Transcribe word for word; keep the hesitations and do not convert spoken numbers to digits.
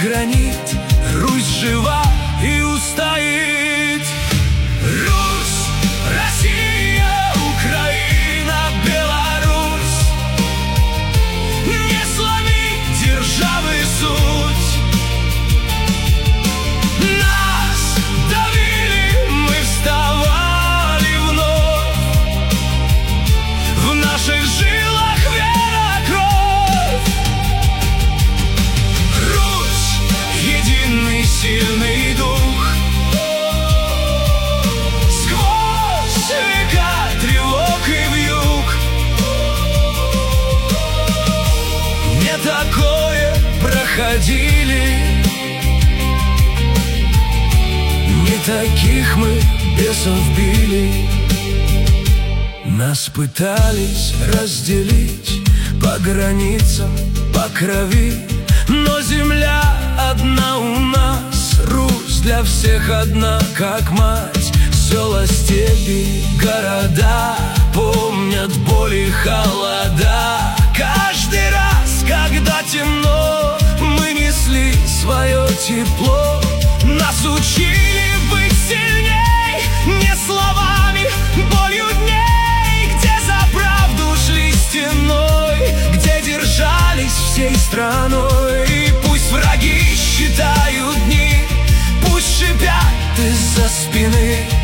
гранит, Русь жива и устоит. Русь, Россия, Украина, Беларусь, не сломи державы суть. Нас давили, мы вставали вновь, в наших жилах вера, кровь. Русь, единый сильный дух, сквозь века тревог и вьюг. Не такое проходили, не таких мы бесов били. Нас пытались разделить по границам, по крови, но земля одна у нас, Русь для всех одна, как мать. Села, степи, города помнят боли, холода. Каждый раз, когда темно, мы несли свое тепло. Нас учили быть сильней, не словами, болью дней. Где за правду шли стеной, где держались всей страной. И пусть враги считают дни, пусть шипят из-за спины,